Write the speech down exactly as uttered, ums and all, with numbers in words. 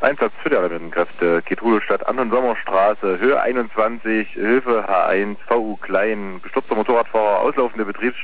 Einsatz für die Rettungskräfte, Ketrudel-Stadt, Anton Sommerstraße, Höhe einundzwanzig, Hilfe H eins, V U Klein, gestürzter Motorradfahrer, auslaufende Betriebsstelle.